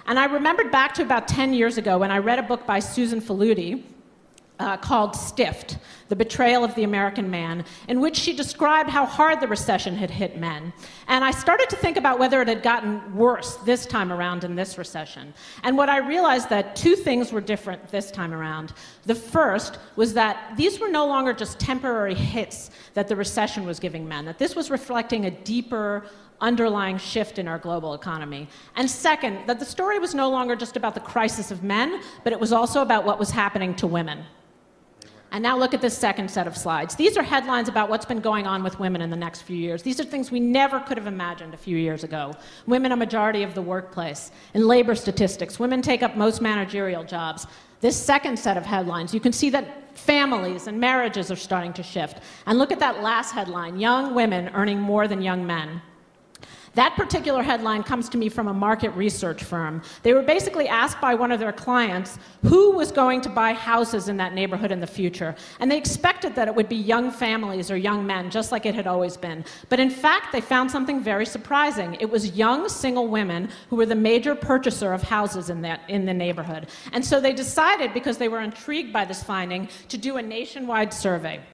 And I remembered back to about 10 years ago when I read a book by Susan Faludi called Stiffed, The Betrayal of the American Man, in which she described how hard the recession had hit men. And I started to think about whether it had gotten worse this time around in this recession. And what I realized that two things were different this time around. The first was that these were no longer just temporary hits that the recession was giving men, that this was reflecting a deeper, underlying shift in our global economy. And second, that the story was no longer just about the crisis of men, but it was also about what was happening to women. And now look at this second set of slides. These are headlines about what's been going on with women in the next few years. These are things we never could have imagined a few years ago. Women a majority of the workplace. In labor statistics, women take up most managerial jobs. This second set of headlines, you can see that families and marriages are starting to shift. And look at that last headline, young women earning more than young men. That particular headline comes to me from a market research firm. They were basically asked by one of their clients who was going to buy houses in that neighborhood in the future. And they expected that it would be young families or young men, just like it had always been. But in fact, they found something very surprising. It was young single women who were the major purchaser of houses in the neighborhood. And so they decided, because they were intrigued by this finding, to do a nationwide survey.